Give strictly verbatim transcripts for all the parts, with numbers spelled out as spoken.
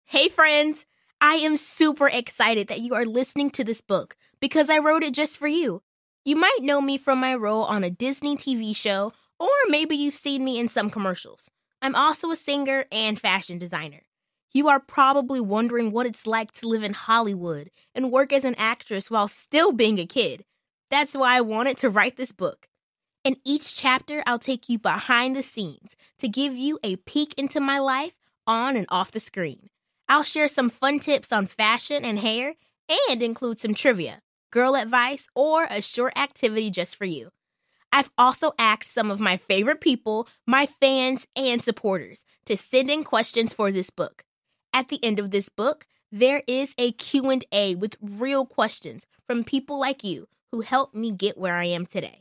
Hey friends, I am super excited that you are listening to this book because I wrote it just for you. You might know me from my role on a Disney T V show, or maybe you've seen me in some commercials. I'm also a singer and fashion designer. You are probably wondering what it's like to live in Hollywood and work as an actress while still being a kid. That's why I wanted to write this book. In each chapter, I'll take you behind the scenes to give you a peek into my life on and off the screen. I'll share some fun tips on fashion and hair and include some trivia, girl advice, or a short activity just for you. I've also asked some of my favorite people, my fans and supporters, to send in questions for this book. At the end of this book, there is a Q and A with real questions from people like you who helped me get where I am today.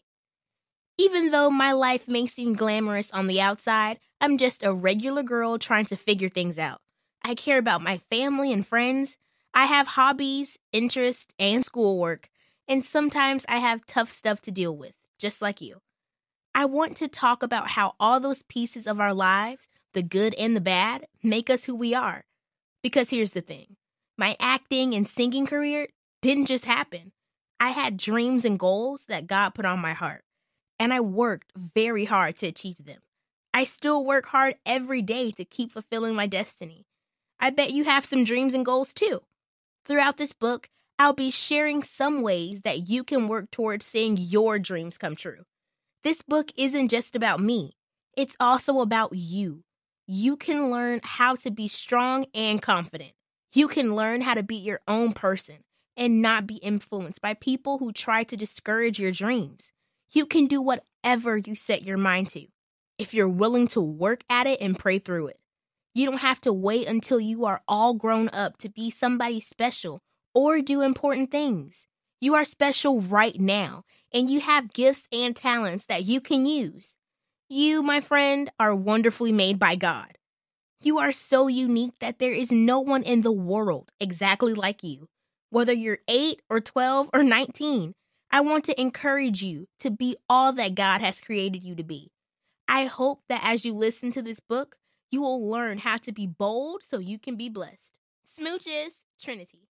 Even though my life may seem glamorous on the outside, I'm just a regular girl trying to figure things out. I care about my family and friends. I have hobbies, interests, and schoolwork. And sometimes I have tough stuff to deal with, just like you. I want to talk about how all those pieces of our lives, the good and the bad, make us who we are. Because here's the thing. My acting and singing career didn't just happen. I had dreams and goals that God put on my heart. And I worked very hard to achieve them. I still work hard every day to keep fulfilling my destiny. I bet you have some dreams and goals too. Throughout this book, I'll be sharing some ways that you can work towards seeing your dreams come true. This book isn't just about me. It's also about you. You can learn how to be strong and confident. You can learn how to be your own person and not be influenced by people who try to discourage your dreams. You can do whatever you set your mind to, if you're willing to work at it and pray through it. You don't have to wait until you are all grown up to be somebody special or do important things. You are special right now, and you have gifts and talents that you can use. You, my friend, are wonderfully made by God. You are so unique that there is no one in the world exactly like you. Whether you're eight or twelve or nineteen, I want to encourage you to be all that God has created you to be. I hope that as you listen to this book, you will learn how to be bold so you can be blessed. Smooches, Trinity.